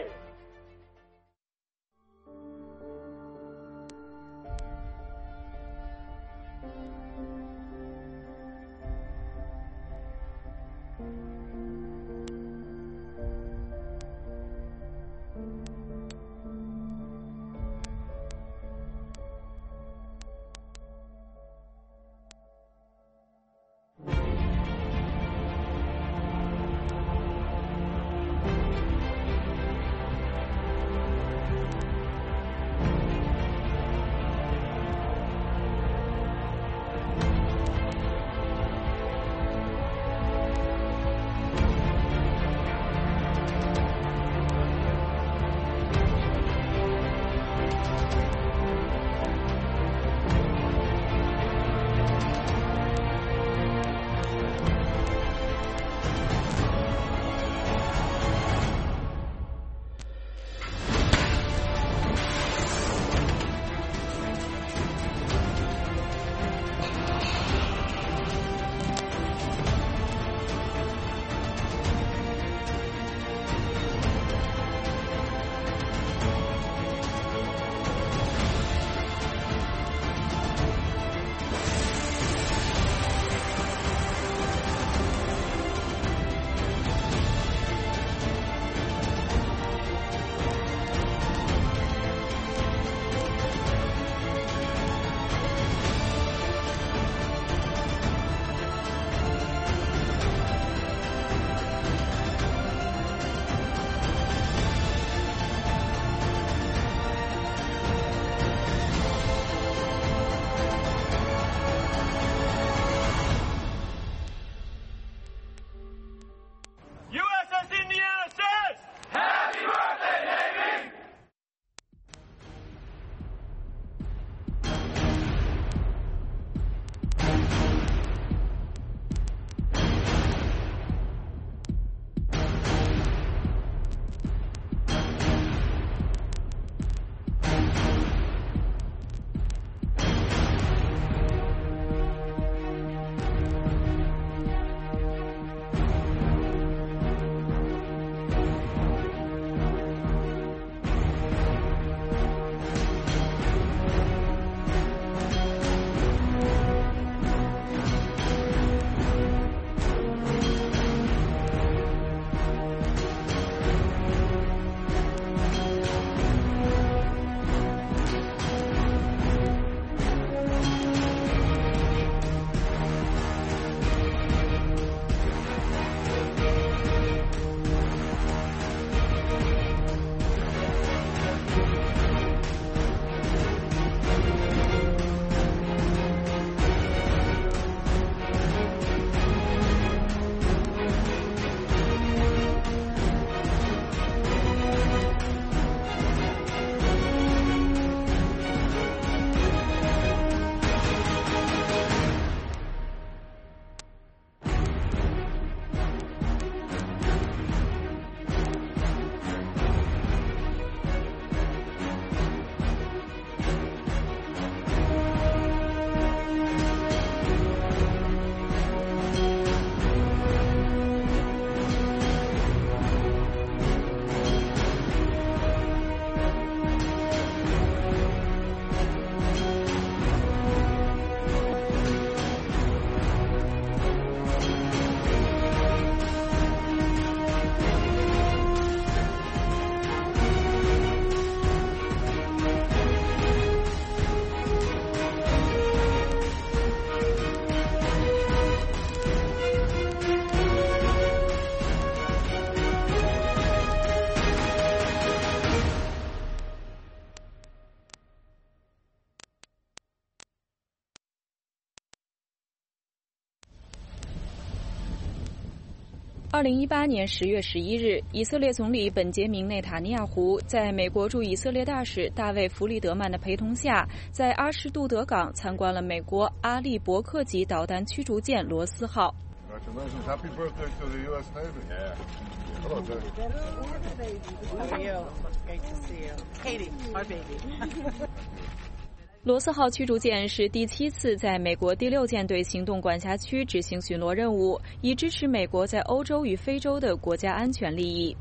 2018年10月11日，以色列总理本杰明·内塔尼亚胡在美国驻以色列大使大卫·弗里德曼的陪同下，在阿什杜德港参观了美国阿利伯克级导弹驱逐舰罗斯号。 Happy birthday to the U.S. Navy. Yeah. Hello, sir. How are you? Great to see you. Katie, our baby. 罗斯号驱逐舰是第7次在美国第6舰队行动管辖区执行巡逻任务，以支持美国在欧洲与非洲的国家安全利益。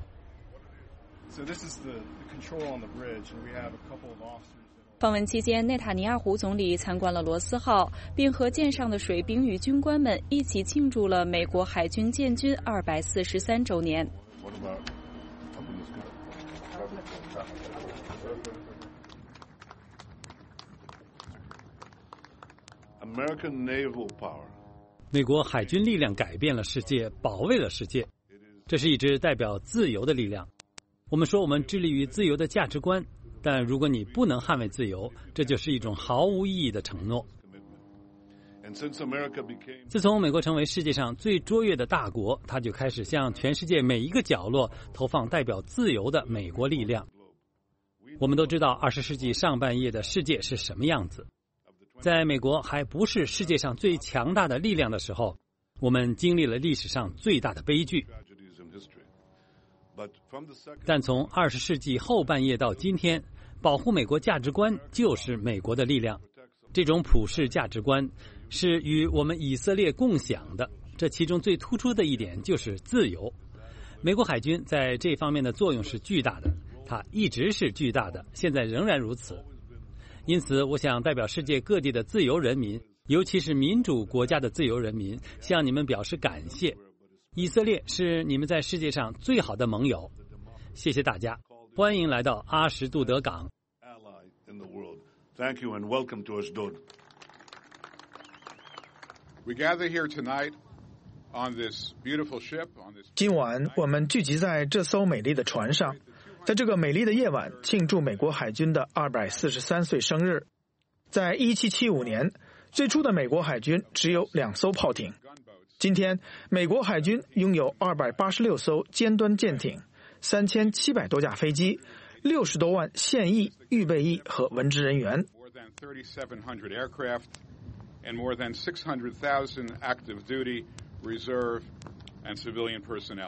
访问期间，内塔尼亚胡总理参观了罗斯号，并和舰上的水兵与军官们一起庆祝了美国海军建军243周年。 美国海军力量改变了世界，保卫了世界，这是一支代表自由的力量。我们说我们致力于自由的价值观，但如果你不能捍卫自由，这就是一种毫无意义的承诺。自从美国成为世界上最卓越的大国，它就开始向全世界每一个角落投放代表自由的美国力量。我们都知道20世纪上半叶的世界是什么样子。在美国还不是世界上最强大的力量的时候，我们经历了历史上最大的悲剧。但从20世纪后半叶到今天，保护美国价值观就是美国的力量。这种普世价值观是与我们以色列共享的，这其中最突出的一点就是自由。美国海军在这方面的作用是巨大的，它一直是巨大的，现在仍然如此。因此，我想代表世界各地的自由人民，尤其是民主国家的自由人民，向你们表示感谢。以色列是你们在世界上最好的盟友。谢谢大家，欢迎来到阿什杜德港。 Thank you and welcome to Ashdod. We gather here tonight on this beautiful ship. 今晚我们聚集在这艘美丽的船上，在这个美丽的夜晚庆祝美国海军的243岁生日。在1775年，最初的美国海军只有2艘炮艇。今天，美国海军拥有286艘尖端舰艇，3700多架飞机，60多万现役、预备役和文职人员。 3,700 aircraft and more than 600,000 active duty, reserve, and civilian personnel.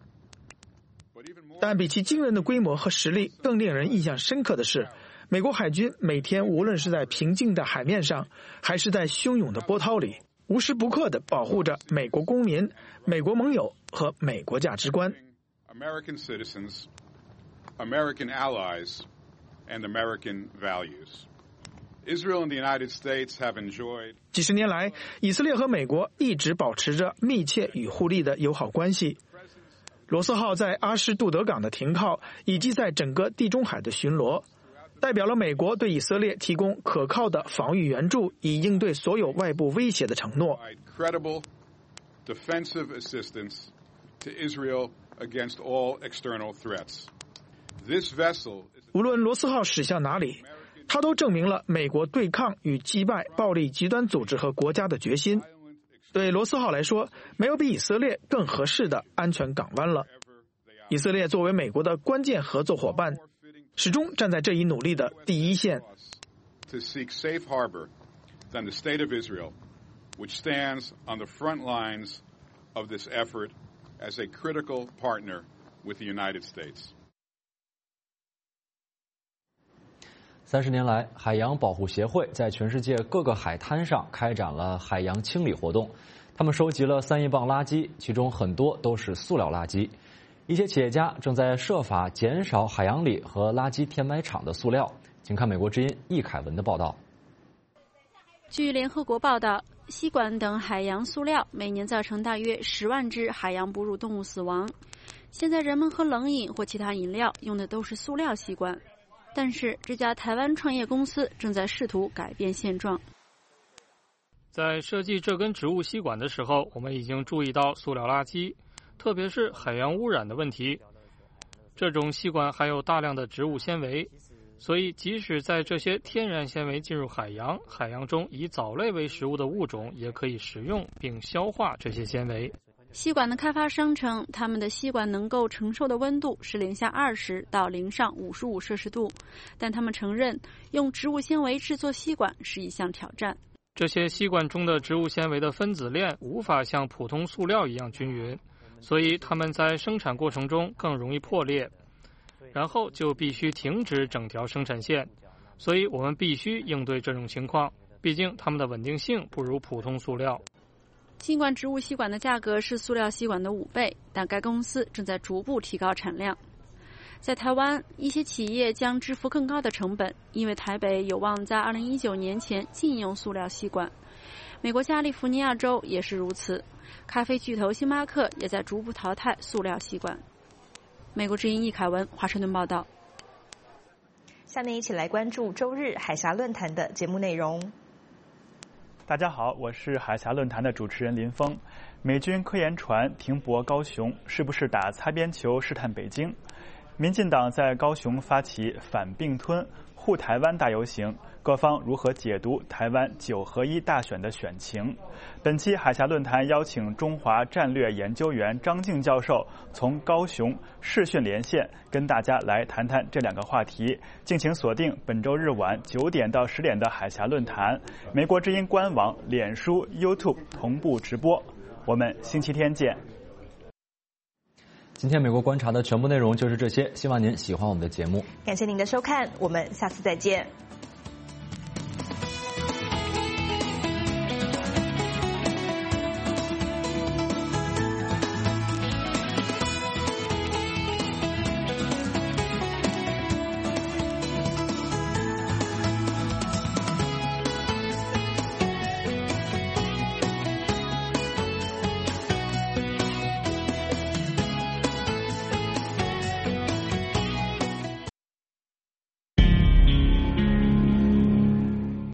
但比其惊人的规模和实力更令人印象深刻的是，美国海军每天无论是在平静的海面上，还是在汹涌的波涛里，无时不刻地保护着美国公民、美国盟友和美国价值观。 American citizens, American allies, and American values. Israel and the United States have enjoyed. 几十年来，以色列和美国一直保持着密切与互利的友好关系。罗斯号在阿什杜德港的停靠，以及在整个地中海的巡逻，代表了美国对以色列提供可靠的防御援助，以应对所有外部威胁的承诺。 Credible defensive assistance to Israel against all external threats. This vessel. 无论罗斯号驶向哪里，它都证明了美国对抗与击败暴力极端组织和国家的决心。对罗斯号来说，没有比以色列更合适的安全港湾了。以色列作为美国的关键合作伙伴，始终站在这一努力的第一线。 To seek safe harbor than the state of Israel, which stands on the front lines of this effort as a critical partner with the United States. 30年来，海洋保护协会在全世界各个海滩上开展了海洋清理活动。他们收集了3亿磅垃圾，其中很多都是塑料垃圾。一些企业家正在设法减少海洋里和垃圾填埋场的塑料。请看美国之音易凯文的报道。 据联合国报道，吸管等海洋塑料每年造成大约10万只海洋哺乳动物死亡。现在人们喝冷饮或其他饮料用的都是塑料吸管。但是这家台湾创业公司正在试图改变现状。 在设计这根植物吸管的时候，我们已经注意到塑料垃圾，特别是海洋污染的问题。这种吸管含有大量的植物纤维，所以即使在这些天然纤维进入海洋，海洋中以藻类为食物的物种也可以食用并消化这些纤维。 吸管的开发商称，他们的吸管能够承受的温度是-20到-55摄氏度，但他们承认用植物纤维制作吸管是一项挑战。 这些吸管中的植物纤维的分子链无法像普通塑料一样均匀，所以它们在生产过程中更容易破裂，然后就必须停止整条生产线。所以我们必须应对这种情况，毕竟它们的稳定性不如普通塑料。 尽管植物吸管的价格是塑料吸管的5倍，但该公司正在逐步提高产量。在台湾，一些企业将支付更高的成本，因为台北有望在2019年前禁用塑料吸管。美国加利福尼亚州也是如此，咖啡巨头星巴克也在逐步淘汰塑料吸管。美国之音易凯文，华盛顿报道。 下面一起来关注周日海峡论坛的节目内容。 大家好，我是海峡论坛的主持人林峰。美军科研船停泊高雄，是不是打擦边球试探北京？民进党在高雄发起反并吞、护台湾大游行，各方如何解读台湾9合1大选的选情？本期海峡论坛邀请中华战略研究员张静教授从高雄视讯连线，跟大家来谈谈这2个话题。敬请锁定本周日晚9点到10点的海峡论坛，美国之音官网、脸书、YouTube 同步直播。我们星期天见。 今天美国观察的全部内容就是这些，希望您喜欢我们的节目。 感谢您的收看，我们下次再见。